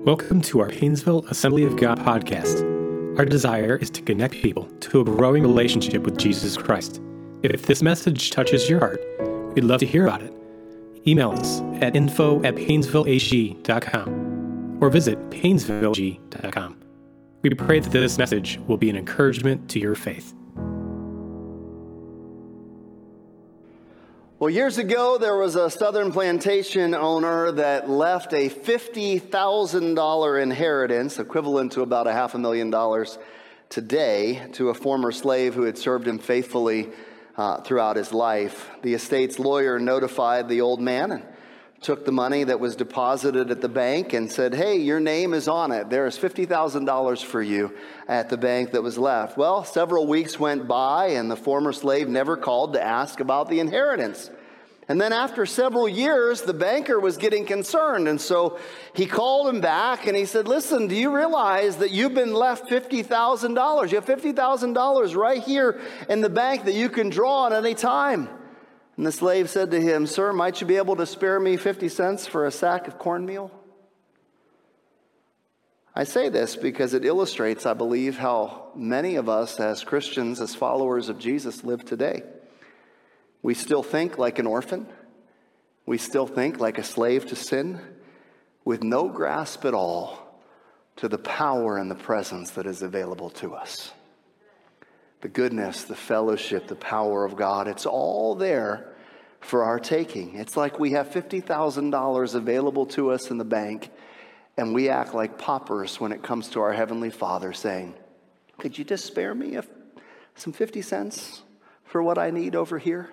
Welcome to our Painesville Assembly of God podcast. Our desire is to connect people to a growing relationship with Jesus Christ. If this message touches your heart, we'd love to hear about it. Email us at info@painesvilleag.com or visit painesvilleag.com. We pray that this message will be an encouragement to your faith. Well, years ago, there was a southern plantation owner that left a $50,000 inheritance, equivalent to about $500,000 today, to a former slave who had served him faithfully throughout his life. The estate's lawyer notified the old man and took the money that was deposited at the bank and said, "Hey, your name is on it. There is $50,000 for you at the bank that was left." Well, several weeks went by and the former slave never called to ask about the inheritance. And then after several years, the banker was getting concerned. And so he called him back and he said, "Listen, do you realize that you've been left $50,000? You have $50,000 right here in the bank that you can draw at any time." And the slave said to him, "Sir, might you be able to spare me 50 cents for a sack of cornmeal?" I say this because it illustrates, I believe, how many of us as Christians, as followers of Jesus, live today. We still think like an orphan. We still think like a slave to sin, with no grasp at all to the power and the presence that is available to us. The goodness, the fellowship, the power of God, it's all there for our taking. It's like we have $50,000 available to us in the bank, and we act like paupers when it comes to our Heavenly Father, saying, "Could you just spare me some 50 cents for what I need over here?"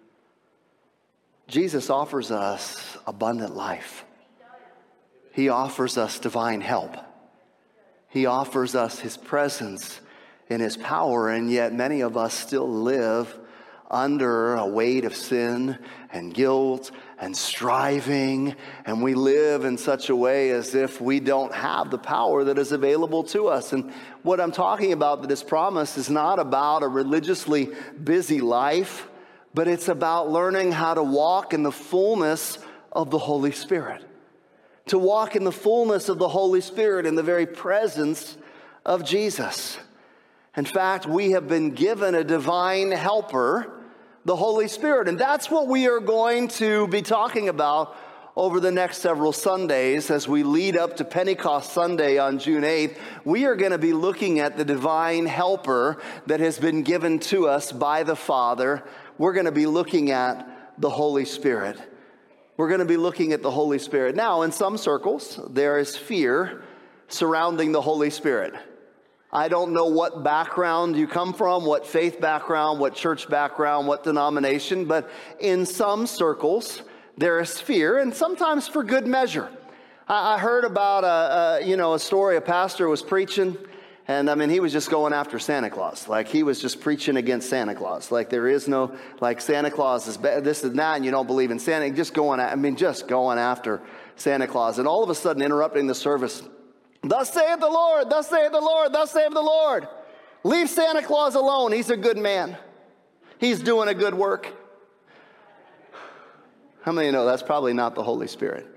Jesus offers us abundant life. He offers us divine help. He offers us His presence in His power, and yet many of us still live under a weight of sin and guilt and striving, and we live in such a way as if we don't have the power that is available to us. And what I'm talking about that is promised is not about a religiously busy life, but it's about learning how to walk in the fullness of the Holy Spirit. To walk in the fullness of the Holy Spirit in the very presence of Jesus. In fact, we have been given a divine helper, the Holy Spirit. And that's what we are going to be talking about over the next several Sundays as we lead up to Pentecost Sunday on June 8th. We are going to be looking at the divine helper that has been given to us by the Father. We're going to be looking at the Holy Spirit. We're going to be looking at the Holy Spirit. Now, in some circles, there is fear surrounding the Holy Spirit. I don't know what background you come from, what faith background, what church background, what denomination, but in some circles, there is fear, and sometimes for good measure. I heard about a story. A pastor was preaching, and he was just going after Santa Claus. Like, he was just preaching against Santa Claus. Like, there is no, like, Santa Claus is bad, this and that, and you don't believe in Santa. Just going after Santa Claus. And all of a sudden, interrupting the service, "Thus saith the Lord, thus saith the Lord, thus saith the Lord. Leave Santa Claus alone. He's a good man. He's doing a good work." How many know that's probably not the Holy Spirit?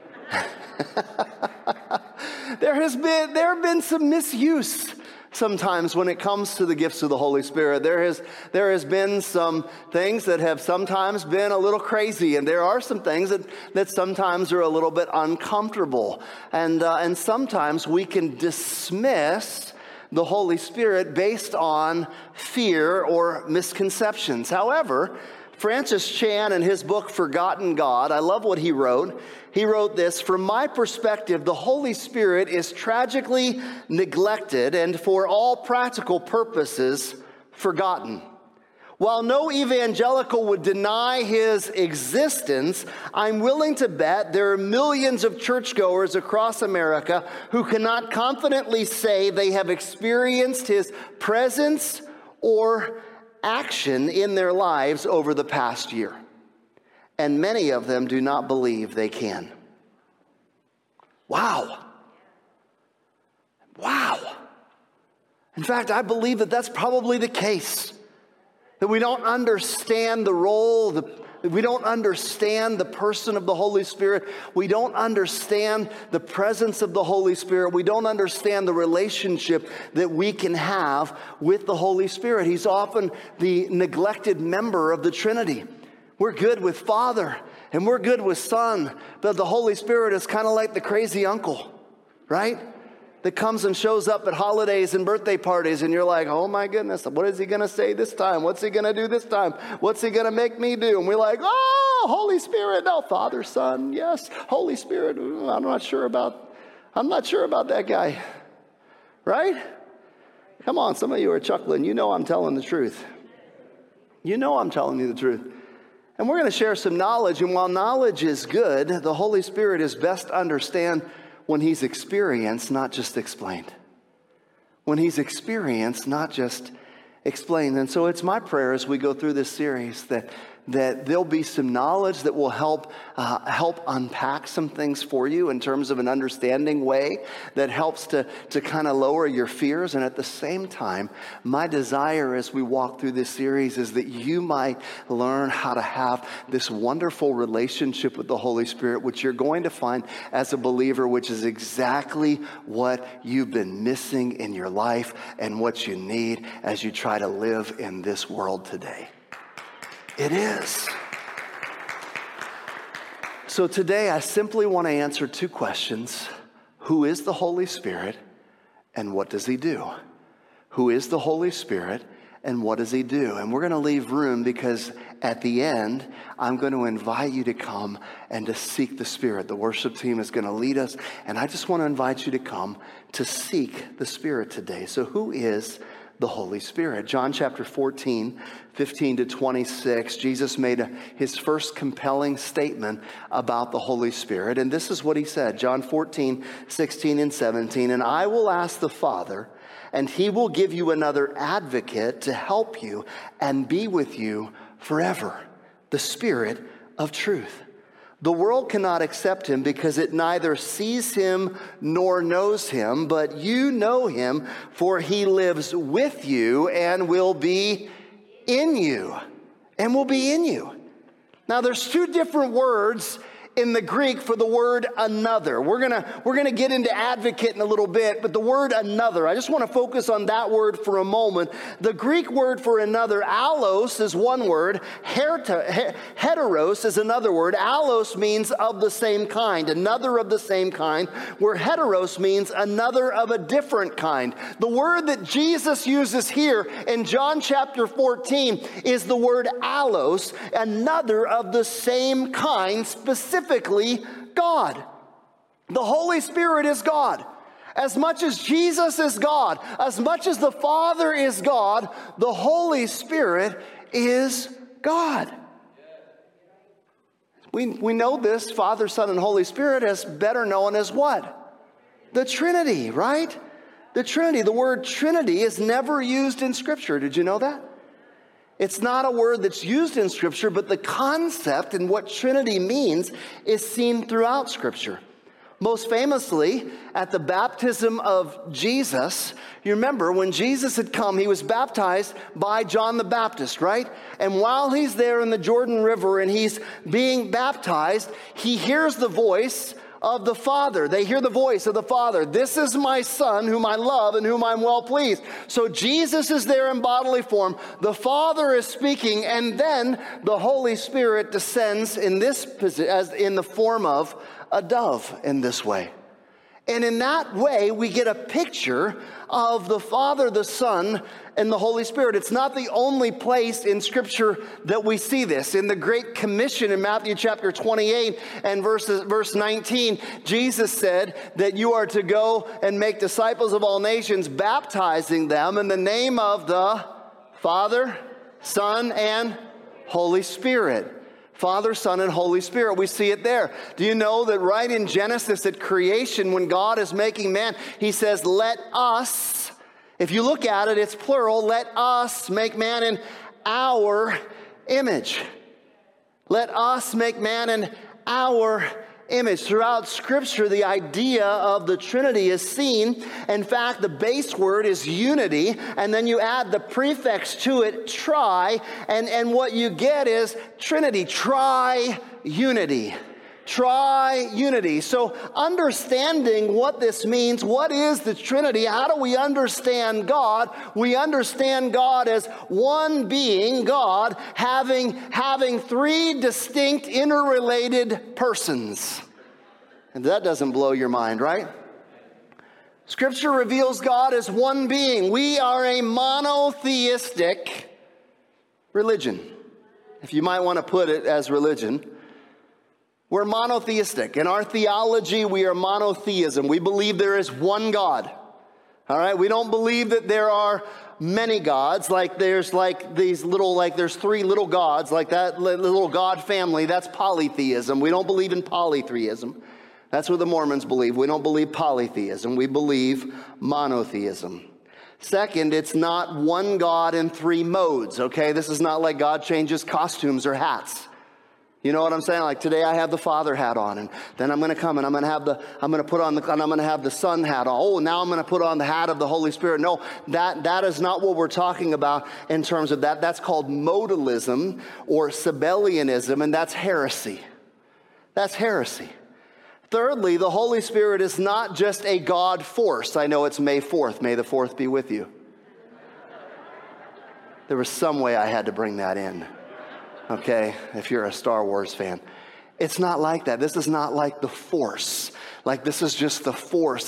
There have been some misuse sometimes when it comes to the gifts of the Holy Spirit. There has been some things that have sometimes been a little crazy, and there are some things that sometimes are a little bit uncomfortable. And sometimes we can dismiss the Holy Spirit based on fear or misconceptions. However, Francis Chan, in his book, Forgotten God, I love what he wrote. He wrote this: "From my perspective, the Holy Spirit is tragically neglected and for all practical purposes forgotten. While no evangelical would deny his existence, I'm willing to bet there are millions of churchgoers across America who cannot confidently say they have experienced his presence or action in their lives over the past year. And many of them do not believe they can." Wow. Wow. In fact, I believe that that's probably the case. That we don't understand the role, We don't understand the person of the Holy Spirit. We don't understand the presence of the Holy Spirit. We don't understand the relationship that we can have with the Holy Spirit. He's often the neglected member of the Trinity. We're good with Father and we're good with Son, but the Holy Spirit is kind of like the crazy uncle, right? That comes and shows up at holidays and birthday parties, and you're like, oh my goodness, what is he going to say this time? What's he going to do this time? What's he going to make me do? And we're like, oh, Holy Spirit, no, Father, Son, yes, Holy Spirit, I'm not sure about that guy, right? Come on, some of you are chuckling. You know I'm telling the truth. You know I'm telling you the truth. And we're going to share some knowledge, and while knowledge is good, the Holy Spirit is best understand when he's experienced, not just explained. When he's experienced, not just explained. And so it's my prayer as we go through this series that there'll be some knowledge that will help unpack some things for you in terms of an understanding way that helps to kind of lower your fears. And at the same time, my desire as we walk through this series is that you might learn how to have this wonderful relationship with the Holy Spirit, which you're going to find as a believer, which is exactly what you've been missing in your life and what you need as you try to live in this world today. It is. So today I simply want to answer two questions. Who is the Holy Spirit and what does he do? Who is the Holy Spirit and what does he do? And we're going to leave room because at the end, I'm going to invite you to come and to seek the Spirit. The worship team is going to lead us, and I just want to invite you to come to seek the Spirit today. So who is the Holy Spirit? John chapter 14, 15 to 26, Jesus made his first compelling statement about the Holy Spirit. And this is what he said, John 14, 16 and 17, and I will ask the Father, and he will give you another advocate to help you and be with you forever, the Spirit of truth. The world cannot accept him because it neither sees him nor knows him, but you know him, for he lives with you and will be in you. And will be in you. Now there's two different words in the Greek for the word another. We're gonna get into advocate in a little bit, but the word another, I just want to focus on that word for a moment. The Greek word for another, allos, is one word. Heteros is another word. Allos means of the same kind, another of the same kind, where heteros means another of a different kind. The word that Jesus uses here in John chapter 14 is the word allos, another of the same kind, specifically God. The Holy Spirit is God. As much as Jesus is God, as much as the Father is God, the Holy Spirit is God. We know this, Father, Son, and Holy Spirit, as better known as what? The Trinity, right? The Trinity. The word Trinity is never used in Scripture. Did you know that? It's not a word that's used in Scripture, but the concept and what Trinity means is seen throughout Scripture. Most famously, at the baptism of Jesus, you remember when Jesus had come, he was baptized by John the Baptist, right? And while he's there in the Jordan River and he's being baptized, he hears the voice of the Father. They hear the voice of the Father. This is my Son whom I love and whom I'm well pleased. So Jesus is there in bodily form. The Father is speaking, and then the Holy Spirit descends in this as in the form of a dove in this way. And in that way, we get a picture of the Father, the Son, and the Holy Spirit. It's not the only place in Scripture that we see this. In the Great Commission in Matthew chapter 28 and verse 19, Jesus said that you are to go and make disciples of all nations, baptizing them in the name of the Father, Son, and Holy Spirit. Father, Son, and Holy Spirit. We see it there. Do you know that right in Genesis at creation, when God is making man, he says, let us, if you look at it, it's plural, let us make man in our image. Let us make man in our image. Throughout Scripture, the idea of the Trinity is seen. In fact, the base word is unity, and then you add the prefix to it, tri, and what you get is Trinity, tri-unity. Tri-unity. So understanding what this means, what is the Trinity? How do we understand God? We understand God as one being, God, having three distinct interrelated persons. And that doesn't blow your mind, right? Scripture reveals God as one being. We are a monotheistic religion, if you might want to put it as religion. We're monotheistic. In our theology, we are monotheism. We believe there is one God. All right? We don't believe that there are many gods, there's three little gods, like that little God family. That's polytheism. We don't believe in polytheism. That's what the Mormons believe. We don't believe polytheism. We believe monotheism. Second, it's not one God in three modes, okay? This is not like God changes costumes or hats. You know what I'm saying? Like today I have the Father hat on, and then I'm going to come and I'm going to have the Son hat on. Oh, now I'm going to put on the hat of the Holy Spirit. No, that is not what we're talking about in terms of that. That's called modalism or Sabellianism, and that's heresy. That's heresy. Thirdly, the Holy Spirit is not just a God force. I know it's May 4th. May the 4th be with you. There was some way I had to bring that in. Okay, if you're a Star Wars fan. It's not like that. This is not like the Force. Like this is just the Force.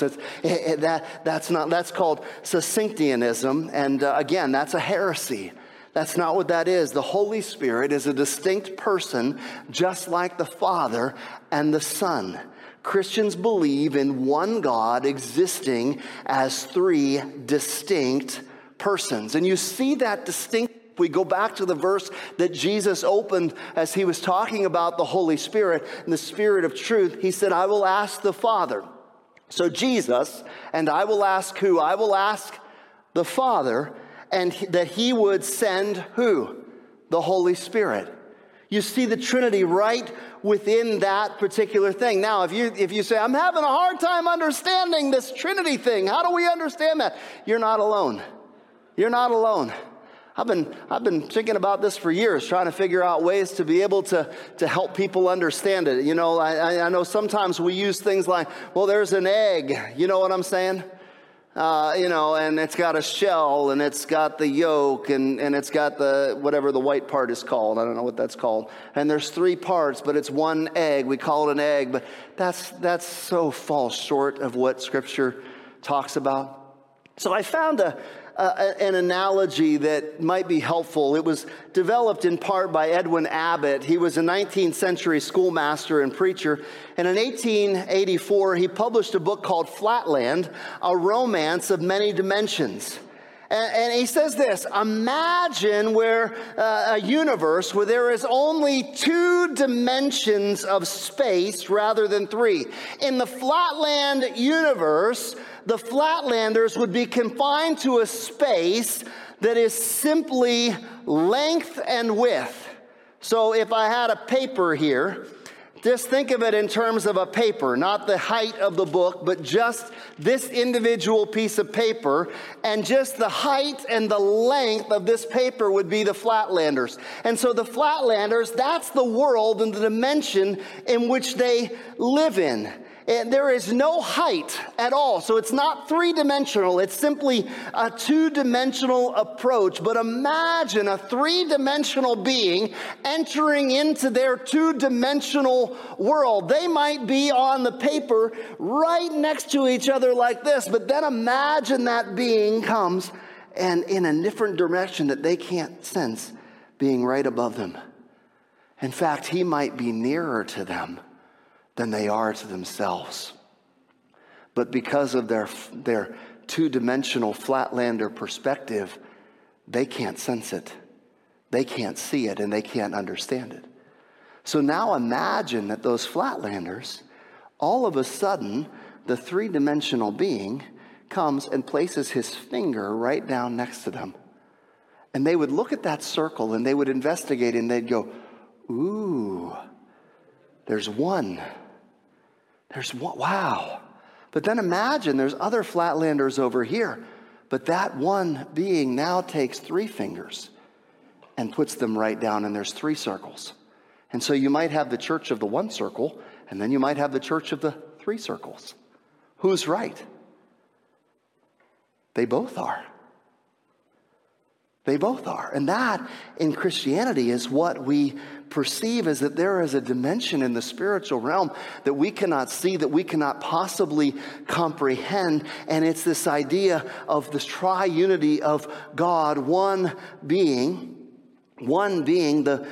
That's called Succinctianism. And again, that's a heresy. That's not what that is. The Holy Spirit is a distinct person, just like the Father and the Son. Christians believe in one God existing as three distinct persons. And you see that distinct. We go back to the verse that Jesus opened as he was talking about the Holy Spirit and the Spirit of truth. He said, I will ask the Father. So Jesus, and I will ask who? I will ask the Father, and that he would send who? The Holy Spirit. You see the Trinity right within that particular thing. Now, if you say, I'm having a hard time understanding this Trinity thing, how do we understand that? You're not alone. You're not alone. I've been thinking about this for years, trying to figure out ways to be able to help people understand it. You know, I know sometimes we use things like, well, there's an egg. You know what I'm saying? And it's got a shell, and it's got the yolk, and it's got the, whatever the white part is called. I don't know what that's called. And there's three parts, but it's one egg. We call it an egg, but that's so falls short of what Scripture talks about. So I found an analogy that might be helpful. It was developed in part by Edwin Abbott. He was a 19th century schoolmaster and preacher. And in 1884, he published a book called Flatland, A Romance of Many Dimensions. And he says this: imagine where a universe where there is only two dimensions of space rather than three. In the Flatland universe, the Flatlanders would be confined to a space that is simply length and width. So if I had a paper here, just think of it in terms of a paper, not the height of the book, but just this individual piece of paper, and just the height and the length of this paper would be the Flatlanders. And so the Flatlanders, that's the world and the dimension in which they live in. And there is no height at all. So it's not three-dimensional. It's simply a two-dimensional approach. But imagine a three-dimensional being entering into their two-dimensional world. They might be on the paper right next to each other like this. But then imagine that being comes and in a different direction that they can't sense being right above them. In fact, he might be nearer to them than they are to themselves. But because of their two-dimensional Flatlander perspective, they can't sense it. They can't see it, and they can't understand it. So now imagine that those Flatlanders, all of a sudden, the three-dimensional being comes and places his finger right down next to them. And they would look at that circle, and they would investigate, and they'd go, ooh, there's one. There's one, wow. But then imagine there's other flatlanders over here. But that one being now takes 3 fingers and puts them right down, and there's 3 circles. And so you might have the church of the 1 circle, and then you might have the church of the 3 circles. Who's right? They both are. They both are. And that, in Christianity, is what we perceive, is that there is a dimension in the spiritual realm that we cannot see, that we cannot possibly comprehend. And it's this idea of this triunity of God, one being the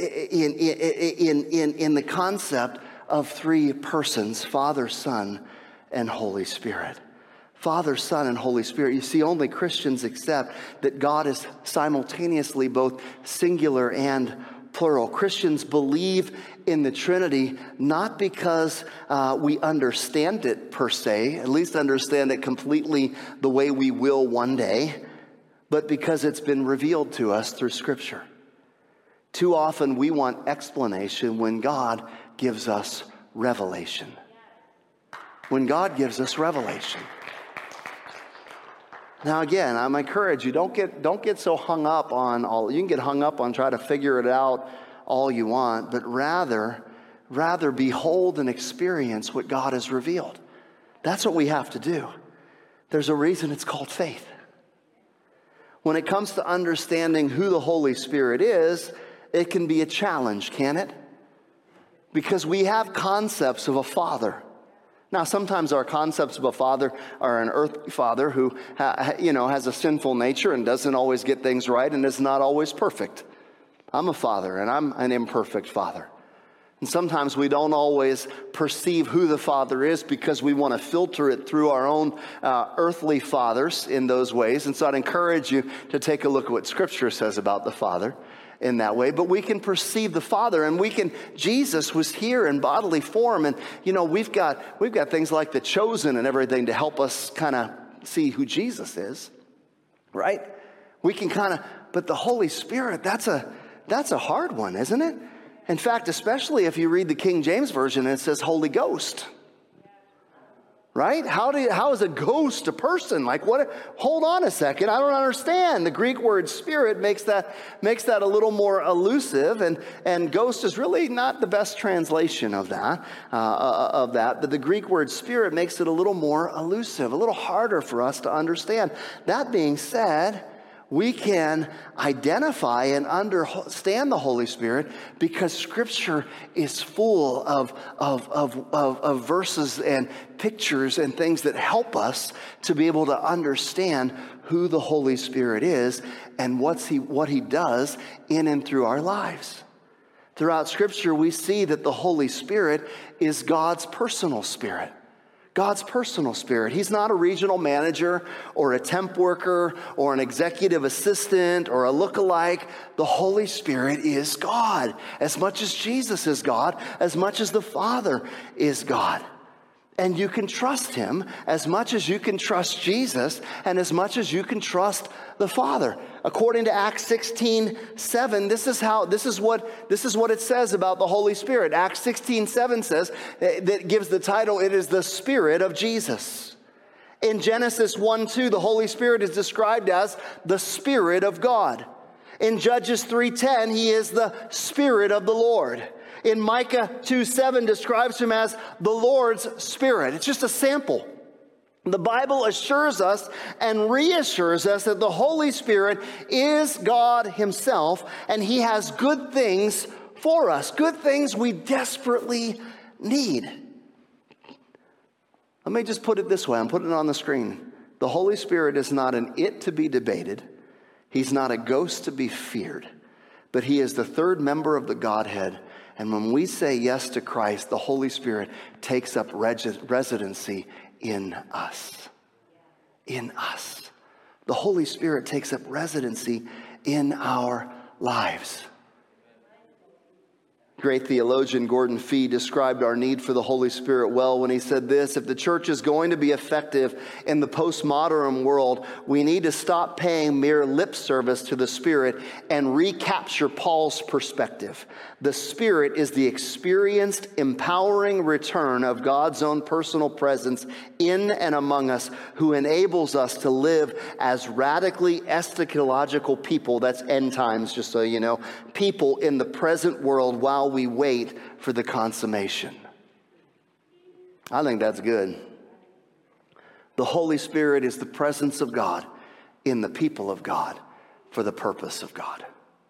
in the concept of 3 persons, Father, Son, and Holy Spirit. Father, Son, and Holy Spirit. You see, only Christians accept that God is simultaneously both singular and plural. Christians believe in the Trinity not because we understand it per se, at least understand it completely the way we will one day, but because it's been revealed to us through Scripture. Too often we want explanation when God gives us revelation. When God gives us revelation. Now again, I'm encourage you, don't get so hung up on all. You can get hung up on trying to figure it out all you want, but rather behold and experience what God has revealed. That's what we have to do. There's a reason it's called faith. When it comes to understanding who the Holy Spirit is, it can be a challenge, can it? Because we have concepts of a father. Now, sometimes our concepts of a father are an earthly father who, has a sinful nature and doesn't always get things right and is not always perfect. I'm a father, and I'm an imperfect father. And sometimes we don't always perceive who the Father is because we want to filter it through our own earthly fathers in those ways. And so I'd encourage you to take a look at what Scripture says about the Father in that way. But we can perceive the Father, and Jesus was here in bodily form. And, we've got things like The Chosen and everything to help us kind of see who Jesus is, right? We can but the Holy Spirit, that's a hard one, isn't it? In fact, especially if you read the King James Version and it says Holy Ghost. Right? How is a ghost a person? Like what? Hold on a second. I don't understand. The Greek word spirit makes that a little more elusive, and ghost is really not the best translation of that. But the Greek word spirit makes it a little more elusive, a little harder for us to understand. That being said, we can identify and understand the Holy Spirit because Scripture is full of verses and pictures and things that help us to be able to understand who the Holy Spirit is and what he does in and through our lives. Throughout Scripture, we see that the Holy Spirit is God's personal spirit. God's personal spirit. He's not a regional manager or a temp worker or an executive assistant or a lookalike. The Holy Spirit is God. As much as Jesus is God, as much as the Father is God. And you can trust him as much as you can trust Jesus and as much as you can trust the Father. According to Acts 16:7, this is what it says about the Holy Spirit. Acts 16:7 says, that gives the title, it is the Spirit of Jesus. In Genesis 1:2, the Holy Spirit is described as the Spirit of God. In Judges 3:10, he is the Spirit of the Lord. In Micah 2:7 describes him as the Lord's Spirit. It's just a sample. The Bible assures us and reassures us that the Holy Spirit is God himself, and he has good things for us, good things we desperately need. Let me just put it this way. I'm putting it on the screen. The Holy Spirit is not an it to be debated. He's not a ghost to be feared, but he is the third member of the Godhead. And when we say yes to Christ, the Holy Spirit takes up residency in us. In us. The Holy Spirit takes up residency in our lives. Great theologian Gordon Fee described our need for the Holy Spirit well when he said this: if the church is going to be effective in the postmodern world, we need to stop paying mere lip service to the Spirit and recapture Paul's perspective. The Spirit is the experienced, empowering return of God's own personal presence in and among us, who enables us to live as radically eschatological people, that's end times, just so you know, people in the present world while we wait for the consummation. I think that's good. The Holy Spirit is the presence of God in the people of God for the purpose of God.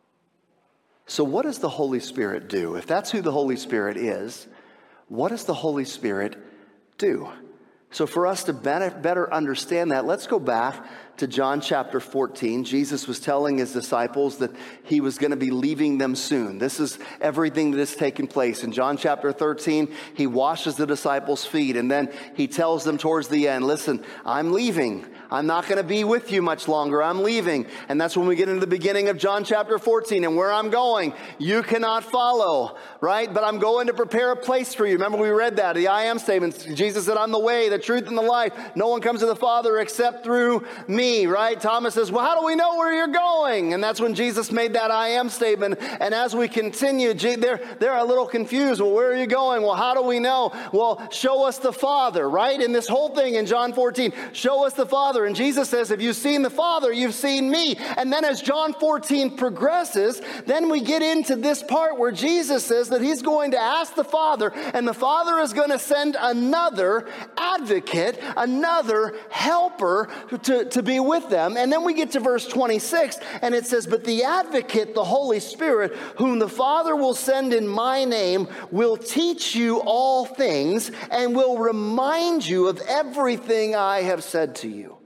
So what does the Holy Spirit do? If that's who the Holy Spirit is, what does the Holy Spirit do? So for us to better understand that, let's go back to John chapter 14. Jesus was telling his disciples that he was going to be leaving them soon. This is everything that has taken place. In John chapter 13, he washes the disciples' feet, and then he tells them towards the end, listen, I'm leaving. I'm not going to be with you much longer. I'm leaving. And that's when we get into the beginning of John chapter 14. And where I'm going, you cannot follow, right? But I'm going to prepare a place for you. Remember we read that, the I am statement. Jesus said, I'm the way, the truth, and the life. No one comes to the Father except through me, right? Thomas says, well, how do we know where you're going? And that's when Jesus made that I am statement. And as we continue, they're a little confused. Well, where are you going? Well, how do we know? Well, show us the Father, right? And this whole thing in John 14, show us the Father. And Jesus says, if you've seen the Father, you've seen me. And then as John 14 progresses, then we get into this part where Jesus says that he's going to ask the Father, and the Father is going to send another advocate, another helper to be with them. And then we get to verse 26, and it says, but the advocate, the Holy Spirit, whom the Father will send in my name, will teach you all things and will remind you of everything I have said to you.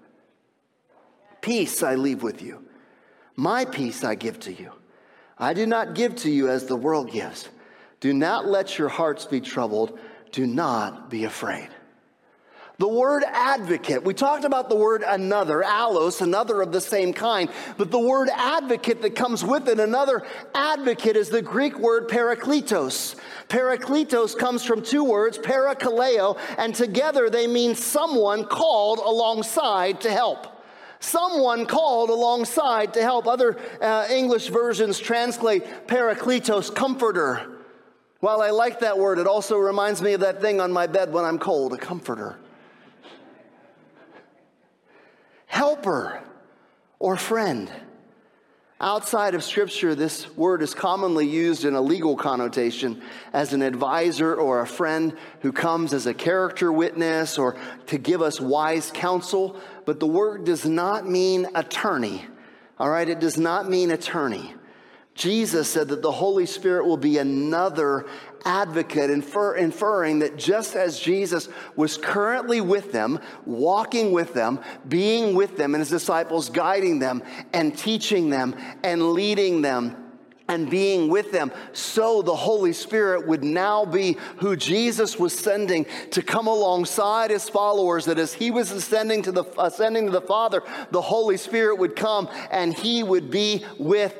Peace I leave with you. My peace I give to you. I do not give to you as the world gives. Do not let your hearts be troubled. Do not be afraid. The word advocate, we talked about the word another, allos, another of the same kind, but the word advocate that comes with it, another advocate, is the Greek word parakletos. Parakletos comes from two words, parakaleo, and together they mean someone called alongside to help. Someone called alongside to help. Other English versions translate parakletos, comforter. While I like that word, it also reminds me of that thing on my bed when I'm cold, a comforter. Helper or friend. Outside of Scripture, this word is commonly used in a legal connotation as an advisor or a friend who comes as a character witness or to give us wise counsel. But the word does not mean attorney. All right, it does not mean attorney. Jesus said that the Holy Spirit will be another advocate, inferring that just as Jesus was currently with them, walking with them, being with them, and his disciples guiding them and teaching them and leading them and being with them, so the Holy Spirit would now be who Jesus was sending to come alongside his followers, that as he was ascending to the Father, the Holy Spirit would come and he would be with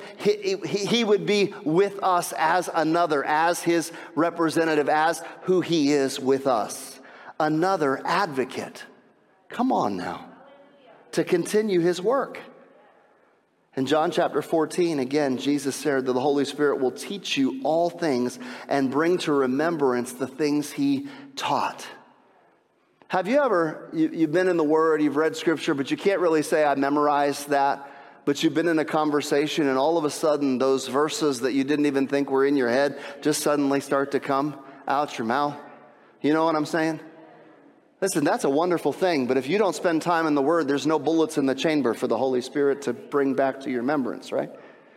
us as another, as his representative, as who he is with us. Another advocate. Come on now. To continue his work. In John chapter 14, again, Jesus said that the Holy Spirit will teach you all things and bring to remembrance the things he taught. Have you ever, you've been in the Word, you've read Scripture, but you can't really say, I memorized that, but you've been in a conversation and all of a sudden those verses that you didn't even think were in your head just suddenly start to come out your mouth? You know what I'm saying? Listen, that's a wonderful thing, but if you don't spend time in the Word, there's no bullets in the chamber for the Holy Spirit to bring back to your remembrance, right?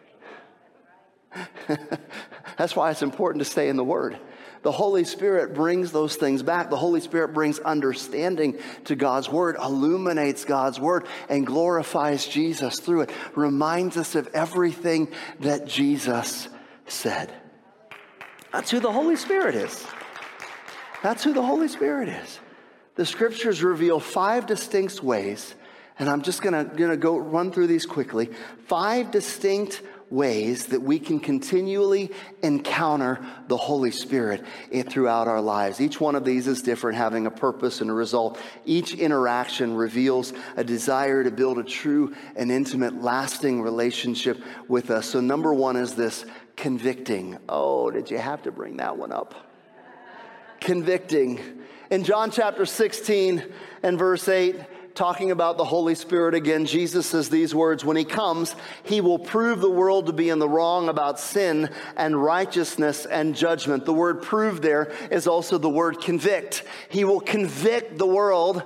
That's why it's important to stay in the Word. The Holy Spirit brings those things back. The Holy Spirit brings understanding to God's Word, illuminates God's Word, and glorifies Jesus through it. Reminds us of everything that Jesus said. That's who the Holy Spirit is. That's who the Holy Spirit is. The Scriptures reveal 5 distinct ways, and I'm just going to go run through these quickly. 5 distinct ways that we can continually encounter the Holy Spirit throughout our lives. Each one of these is different, having a purpose and a result. Each interaction reveals a desire to build a true and intimate, lasting relationship with us. So number one is this: convicting. Oh, did you have to bring that one up? Convicting. In John chapter 16 and verse 8, talking about the Holy Spirit again, Jesus says these words: when he comes, he will prove the world to be in the wrong about sin and righteousness and judgment. The word prove there is also the word convict. He will convict the world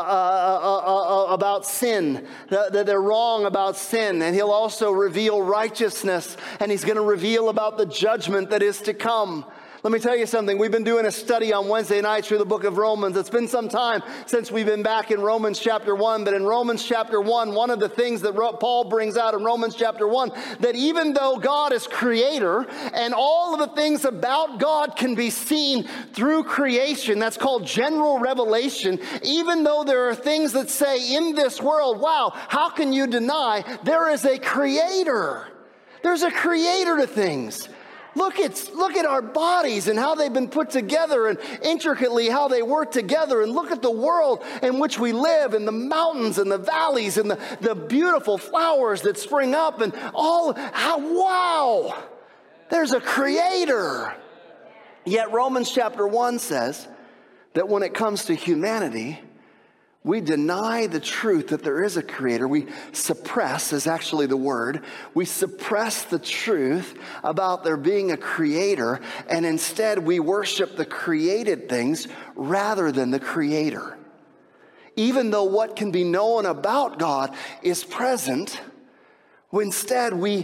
about sin, that they're wrong about sin. And he'll also reveal righteousness, and he's going to reveal about the judgment that is to come. Let me tell you something. We've been doing a study on Wednesday nights through the book of Romans. It's been some time since we've been back in Romans chapter 1. But in Romans chapter 1, one of the things that Paul brings out in Romans chapter 1, that even though God is creator and all of the things about God can be seen through creation, that's called general revelation, even though there are things that say in this world, wow, how can you deny there is a creator? There's a creator to things. Look at our bodies and how they've been put together and intricately how they work together. And look at the world in which we live, and the mountains and the valleys and the beautiful flowers that spring up and all. Wow! There's a creator. Yet Romans chapter 1 says that when it comes to humanity, we deny the truth that there is a creator. We suppress, is actually the word. We suppress the truth about there being a creator, and instead we worship the created things rather than the creator. Even though what can be known about God is present, instead we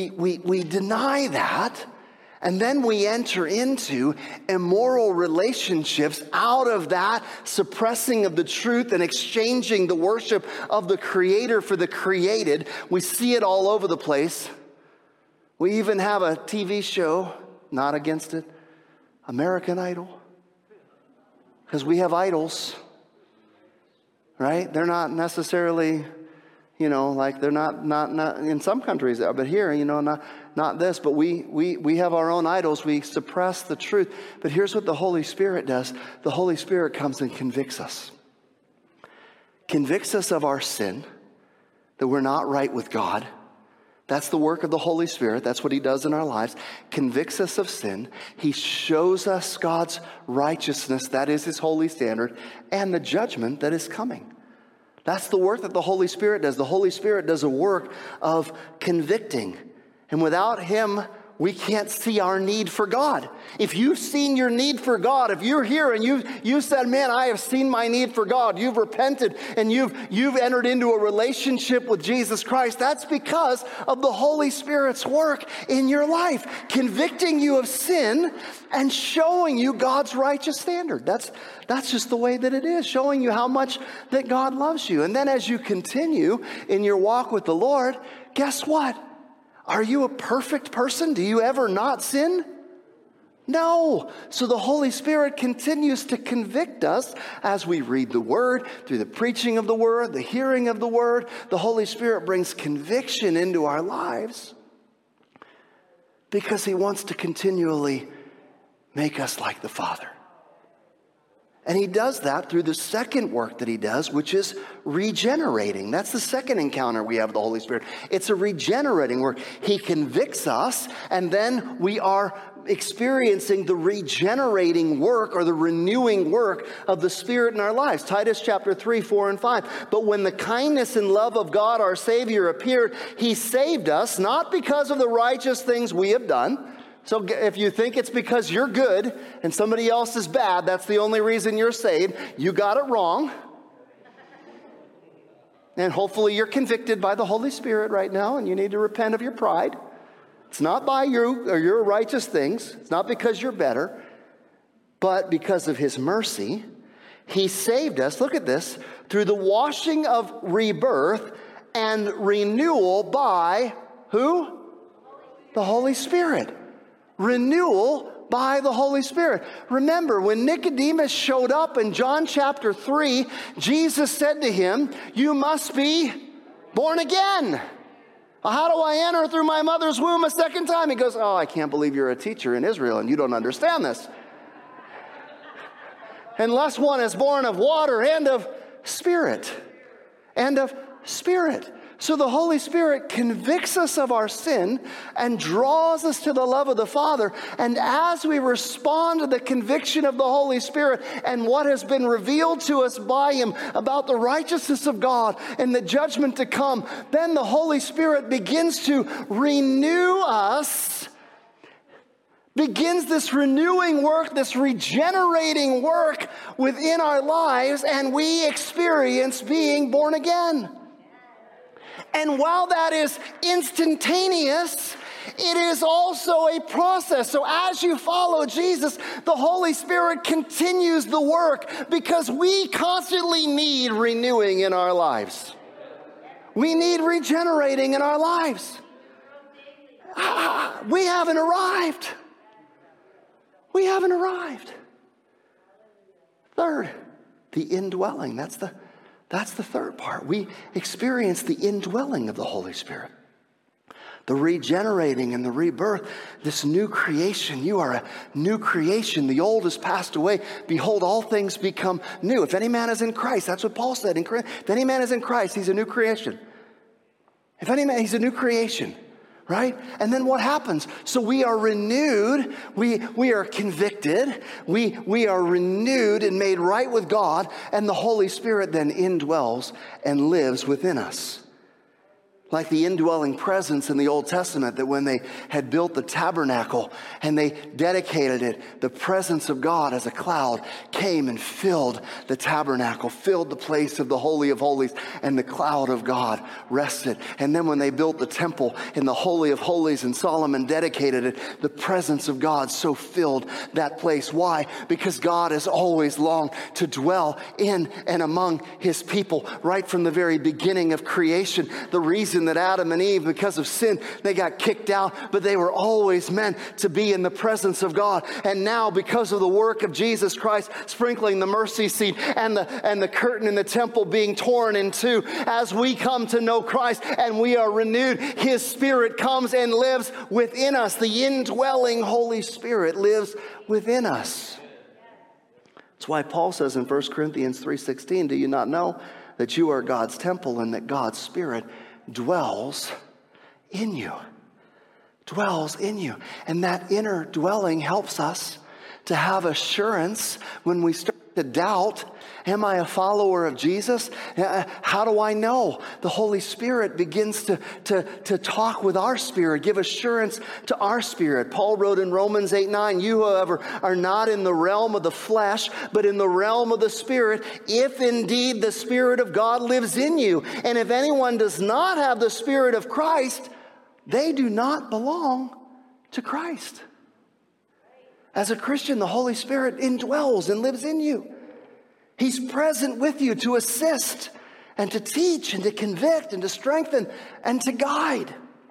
deny that. And then we enter into immoral relationships out of that suppressing of the truth and exchanging the worship of the Creator for the created. We see it all over the place. We even have a TV show, not against it, American Idol. Because we have idols, right? They're not necessarily, like they're not in some countries, but here, not this, but we have our own idols. We suppress the truth. But here's what the Holy Spirit does. The Holy Spirit comes and convicts us. Convicts us of our sin, that we're not right with God. That's the work of the Holy Spirit. That's what he does in our lives. Convicts us of sin. He shows us God's righteousness, that is his holy standard, and the judgment that is coming. That's the work that the Holy Spirit does. The Holy Spirit does a work of convicting. And without him, we can't see our need for God. If you've seen your need for God, if you're here and you said, man, I have seen my need for God, you've repented and you've entered into a relationship with Jesus Christ, that's because of the Holy Spirit's work in your life, convicting you of sin and showing you God's righteous standard. That's just the way that it is, showing you how much that God loves you. And then as you continue in your walk with the Lord, guess what? Are you a perfect person? Do you ever not sin? No. So the Holy Spirit continues to convict us as we read the Word, through the preaching of the Word, the hearing of the Word. The Holy Spirit brings conviction into our lives because he wants to continually make us like the Father. And he does that through the second work that he does, which is regenerating. That's the second encounter we have with the Holy Spirit. It's a regenerating work. He convicts us, and then we are experiencing the regenerating work or the renewing work of the Spirit in our lives. Titus chapter 3, 4, and 5. But when the kindness and love of God our Savior appeared, he saved us, not because of the righteous things we have done. So if you think it's because you're good and somebody else is bad, that's the only reason you're saved, you got it wrong. And hopefully you're convicted by the Holy Spirit right now and you need to repent of your pride. It's not by you or your righteous things. It's not because you're better, but because of his mercy. He saved us, look at this, through the washing of rebirth and renewal by who? The Holy Spirit. Renewal by the Holy Spirit. Remember, when Nicodemus showed up in John chapter 3, Jesus said to him, you must be born again. How do I enter through my mother's womb a second time? He goes, oh, I can't believe you're a teacher in Israel and you don't understand this. Unless one is born of water and of Spirit. And of Spirit. So the Holy Spirit convicts us of our sin and draws us to the love of the Father. And as we respond to the conviction of the Holy Spirit and what has been revealed to us by Him about the righteousness of God and the judgment to come, then the Holy Spirit begins to renew us, begins this renewing work, this regenerating work within our lives, and we experience being born again. And while that is instantaneous, it is also a process. So as you follow Jesus, the Holy Spirit continues the work because we constantly need renewing in our lives. We need regenerating in our lives. We haven't arrived. We haven't arrived. Third, the indwelling. That's the third part. We experience the indwelling of the Holy Spirit. The regenerating and the rebirth, this new creation. You are a new creation. The old has passed away. Behold, all things become new. If any man is in Christ, that's what Paul said. If any man is in Christ, he's a new creation. If any man, he's a new creation. Right? And then what happens? So we are renewed, we are convicted, we are renewed and made right with God, and the Holy Spirit then indwells and lives within us. Like the indwelling presence in the Old Testament, that when they had built the tabernacle and they dedicated it, the presence of God as a cloud came and filled the tabernacle, filled the place of the Holy of Holies, and the cloud of God rested. And then when they built the temple in the Holy of Holies and Solomon dedicated it, the presence of God so filled that place. Why? Because God has always longed to dwell in and among His people right from the very beginning of creation. The reason that Adam and Eve, because of sin, they got kicked out, but they were always meant to be in the presence of God. And now, because of the work of Jesus Christ sprinkling the mercy seat and the curtain in the temple being torn in two, as we come to know Christ and we are renewed, His Spirit comes and lives within us. The indwelling Holy Spirit lives within us. That's why Paul says in 1 Corinthians 3:16, do you not know that you are God's temple and that God's Spirit dwells in you? Dwells in you. And that inner dwelling helps us to have assurance when we start to doubt, am I a follower of Jesus? How do I know? The Holy Spirit begins to talk with our spirit, give assurance to our spirit. Paul wrote in Romans 8:9, you, however, are not in the realm of the flesh, but in the realm of the Spirit, if indeed the Spirit of God lives in you. And if anyone does not have the Spirit of Christ, they do not belong to Christ. As a Christian, the Holy Spirit indwells and lives in you. He's present with you to assist and to teach and to convict and to strengthen and to guide.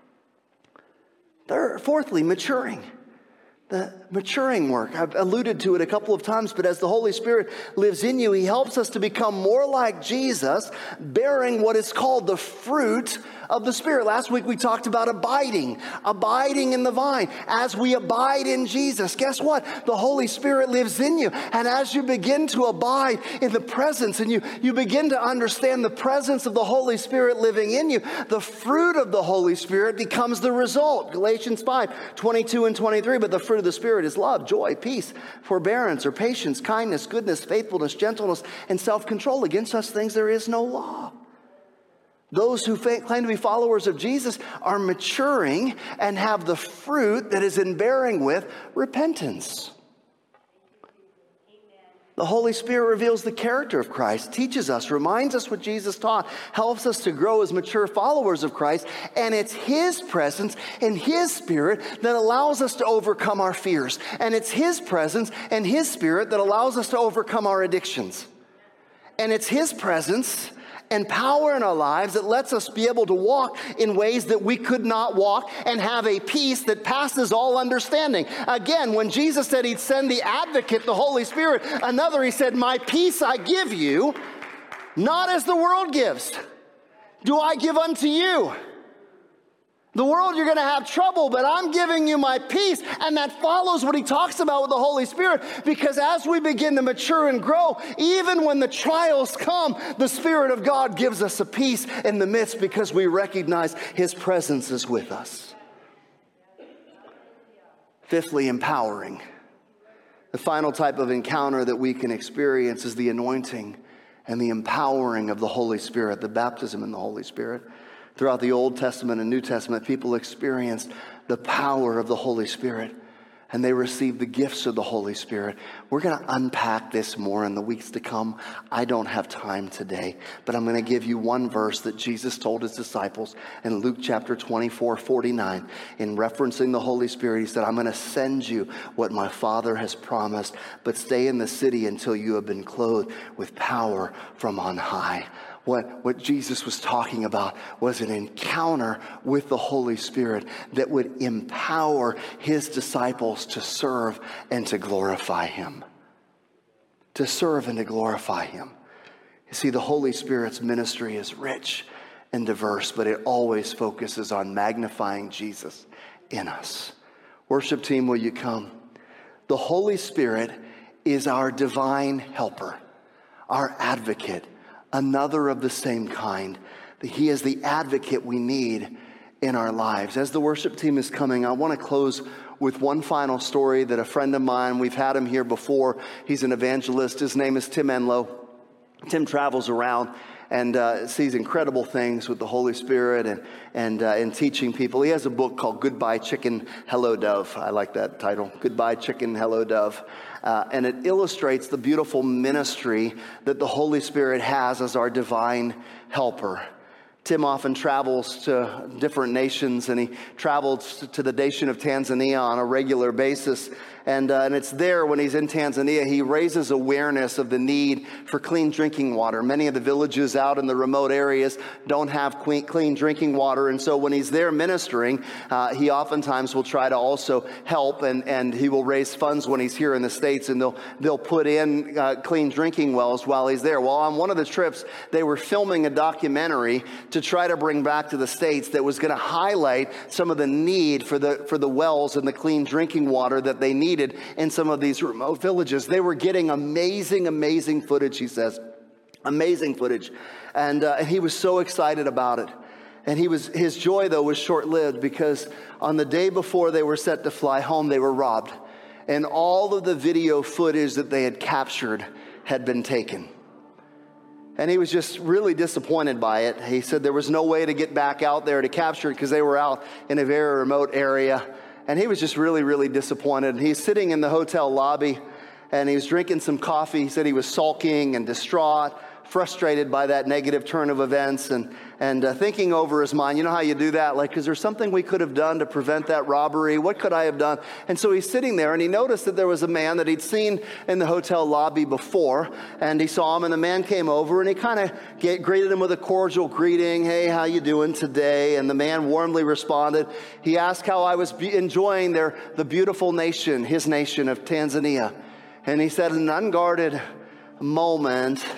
Fourthly, maturing. The maturing work. I've alluded to it a couple of times, but as the Holy Spirit lives in you, He helps us to become more like Jesus, bearing what is called the fruit of the Spirit. Last week we talked about abiding in the vine. As we abide in Jesus, guess what? The Holy Spirit lives in you. And as you begin to abide in the presence and you begin to understand the presence of the Holy Spirit living in you, the fruit of the Holy Spirit becomes the result. Galatians 5:22 and 23, but the fruit of the Spirit is love, joy, peace, forbearance, or patience, kindness, goodness, faithfulness, gentleness, and self-control. Against such things there is no law. Those who claim to be followers of Jesus are maturing and have the fruit that is in bearing with repentance. The Holy Spirit reveals the character of Christ, teaches us, reminds us what Jesus taught, helps us to grow as mature followers of Christ, and it's His presence and His Spirit that allows us to overcome our fears. And it's His presence and His Spirit that allows us to overcome our addictions. And it's His presence and power in our lives that lets us be able to walk in ways that we could not walk and have a peace that passes all understanding. Again, when Jesus said He'd send the advocate, the Holy Spirit, another, He said, my peace I give you, not as the world gives, do I give unto you. The world, you're going to have trouble, but I'm giving you my peace. And that follows what he talks about with the Holy Spirit, because as we begin to mature and grow, even when the trials come, the Spirit of God gives us a peace in the midst because we recognize his presence is with us. Fifthly, empowering. The final type of encounter that we can experience is the anointing and the empowering of the Holy Spirit, the baptism in the Holy Spirit. Throughout the Old Testament and New Testament, people experienced the power of the Holy Spirit, and they received the gifts of the Holy Spirit. We're going to unpack this more in the weeks to come. I don't have time today, but I'm going to give you one verse that Jesus told his disciples in Luke chapter 24:49. In referencing the Holy Spirit, he said, I'm going to send you what my Father has promised, but stay in the city until you have been clothed with power from on high. What Jesus was talking about was an encounter with the Holy Spirit that would empower his disciples to serve and to glorify him. To serve and to glorify him. You see, the Holy Spirit's ministry is rich and diverse, but it always focuses on magnifying Jesus in us. Worship team, will you come? The Holy Spirit is our divine helper, our advocate, another of the same kind. He is the advocate we need in our lives. As the worship team is coming, I want to close with one final story that a friend of mine, we've had him here before. He's an evangelist. His name is Tim Enlow. Tim travels around and sees incredible things with the Holy Spirit and teaching people. He has a book called Goodbye Chicken, Hello Dove. I like that title, Goodbye Chicken, Hello Dove. And it illustrates the beautiful ministry that the Holy Spirit has as our divine helper. Tim often travels to different nations, and he travels to the nation of Tanzania on a regular basis. And it's there when he's in Tanzania, he raises awareness of the need for clean drinking water. Many of the villages out in the remote areas don't have clean drinking water. And so when he's there ministering, he oftentimes will try to also help, and he will raise funds when he's here in the States, and they'll put in clean drinking wells while he's there. Well, on one of the trips, they were filming a documentary to try to bring back to the States that was going to highlight some of the need for the wells and the clean drinking water that they needed in some of these remote villages. They were getting amazing footage, he says. Amazing footage. And he was so excited about it. And his joy, though, was short-lived, because on the day before they were set to fly home, they were robbed. And all of the video footage that they had captured had been taken. And he was just really disappointed by it. He said there was no way to get back out there to capture it because they were out in a very remote area. And he was just really disappointed. And he's sitting in the hotel lobby, and he was drinking some coffee. He said he was sulking and distraught, frustrated by that negative turn of events, and thinking over his mind. You know how you do that? Like, is there something we could have done to prevent that robbery? What could I have done? And so he's sitting there, and he noticed that there was a man that he'd seen in the hotel lobby before, and he saw him, and the man came over, and he kind of greeted him with a cordial greeting. Hey, how you doing today? And the man warmly responded. He asked how I was enjoying the beautiful nation, his nation of Tanzania. And he said, in an unguarded moment,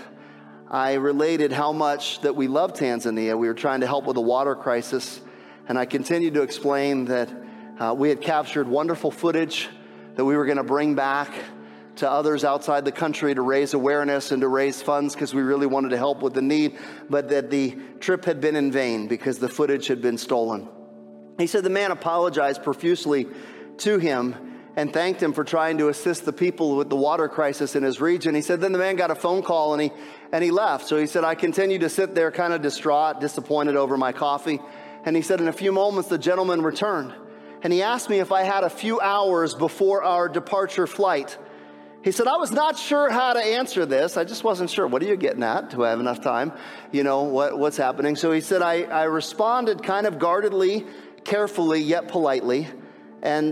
I related how much that we love Tanzania. We were trying to help with the water crisis. And I continued to explain that we had captured wonderful footage that we were going to bring back to others outside the country to raise awareness and to raise funds because we really wanted to help with the need, but that the trip had been in vain because the footage had been stolen. He said the man apologized profusely to him and thanked him for trying to assist the people with the water crisis in his region. He said then the man got a phone call and he left. So he said, I continued to sit there kind of distraught, disappointed over my coffee. And he said in a few moments, the gentleman returned. And he asked me if I had a few hours before our departure flight. He said, I was not sure how to answer this. I just wasn't sure. What are you getting at? Do I have enough time? You know, what's happening? So he said, I responded kind of guardedly, carefully, yet politely. And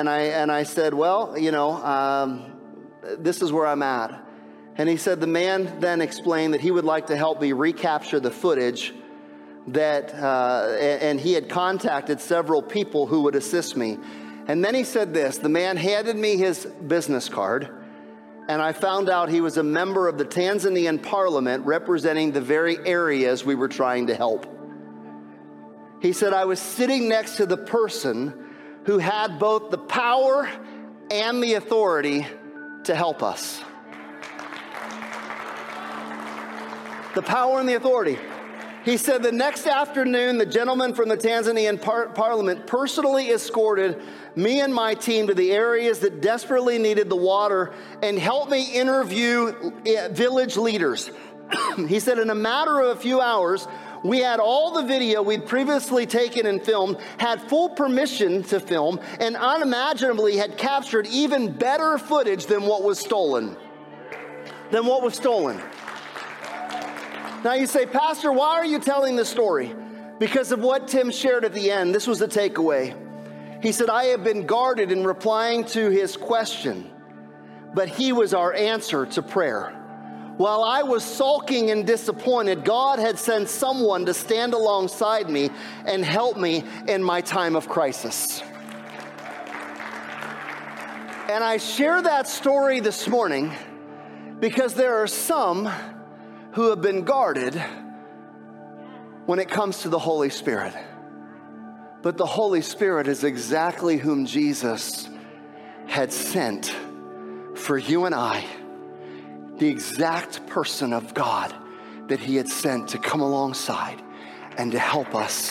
I said, well, you know, this is where I'm at. And he said the man then explained that he would like to help me recapture the footage that, and he had contacted several people who would assist me. And then he said this, the man handed me his business card, and I found out he was a member of the Tanzanian parliament representing the very areas we were trying to help. He said, I was sitting next to the person who had both the power and the authority to help us. The power and the authority. He said, the next afternoon, the gentleman from the Tanzanian parliament personally escorted me and my team to the areas that desperately needed the water and helped me interview village leaders. He said, in a matter of a few hours, we had all the video we'd previously taken and filmed, had full permission to film, and unimaginably had captured even better footage than what was stolen. Now you say, Pastor, why are you telling this story? Because of what Tim shared at the end. This was the takeaway. He said, I have been guarded in replying to his question, but he was our answer to prayer. While I was sulking and disappointed, God had sent someone to stand alongside me and help me in my time of crisis. And I share that story this morning because there are some who have been guarded when it comes to the Holy Spirit. But the Holy Spirit is exactly whom Jesus had sent for you and I, the exact person of God that he had sent to come alongside and to help us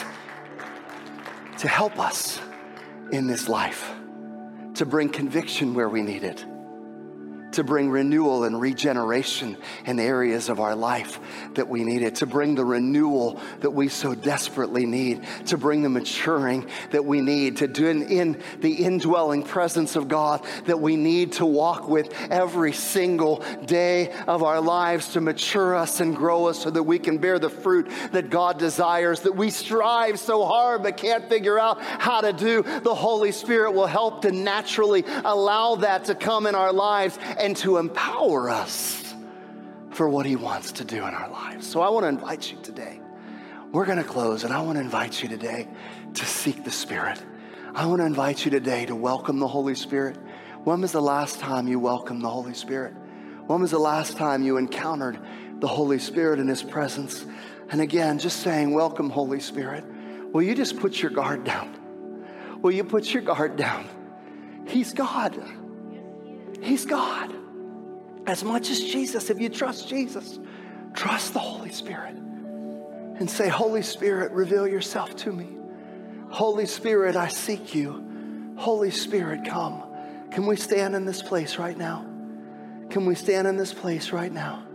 in this life, to bring conviction where we need it, to bring renewal and regeneration in areas of our life that we need it, to bring the renewal that we so desperately need, to bring the maturing that we need, to do in the indwelling presence of God that we need to walk with every single day of our lives, to mature us and grow us so that we can bear the fruit that God desires, that we strive so hard but can't figure out how to do. The Holy Spirit will help to naturally allow that to come in our lives and to empower us for what he wants to do in our lives. So I want to invite you today. We're going to close, and I want to invite you today to seek the Spirit. I want to invite you today to welcome the Holy Spirit. When was the last time you welcomed the Holy Spirit? When was the last time you encountered the Holy Spirit in his presence? And again, just saying, welcome, Holy Spirit. Will you just put your guard down? Will you put your guard down? He's God. He's God. As much as Jesus, if you trust Jesus, trust the Holy Spirit and say, Holy Spirit, reveal yourself to me. Holy Spirit, I seek you. Holy Spirit, come. Can we stand in this place right now? Can we stand in this place right now?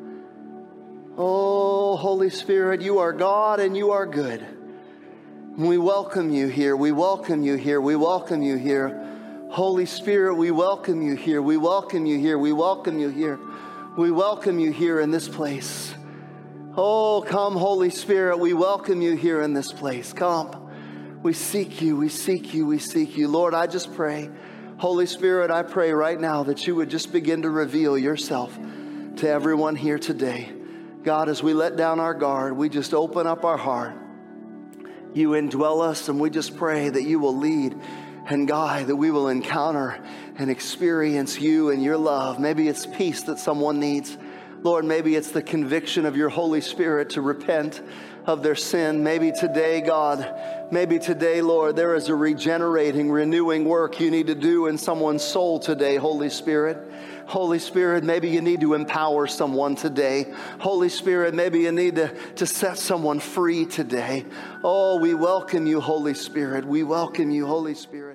Oh, Holy Spirit, you are God and you are good. We welcome you here. We welcome you here. We welcome you here. Holy Spirit, we welcome you here. We welcome you here. We welcome you here. We welcome you here in this place. Oh, come, Holy Spirit. We welcome you here in this place. Come. We seek you. We seek you. We seek you. Lord, I just pray, Holy Spirit, I pray right now that you would just begin to reveal yourself to everyone here today. God, as we let down our guard, we just open up our heart. You indwell us, and we just pray that you will lead and guide, that we will encounter and experience you and your love. Maybe it's peace that someone needs. Lord, maybe it's the conviction of your Holy Spirit to repent of their sin. Maybe today, God, maybe today, Lord, there is a regenerating, renewing work you need to do in someone's soul today, Holy Spirit. Holy Spirit, maybe you need to empower someone today. Holy Spirit, maybe you need to set someone free today. Oh, we welcome you, Holy Spirit. We welcome you, Holy Spirit.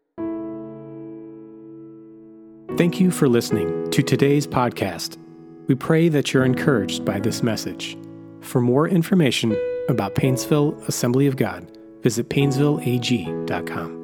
Thank you for listening to today's podcast. We pray that you're encouraged by this message. For more information about Painesville Assembly of God, visit painesvilleag.com.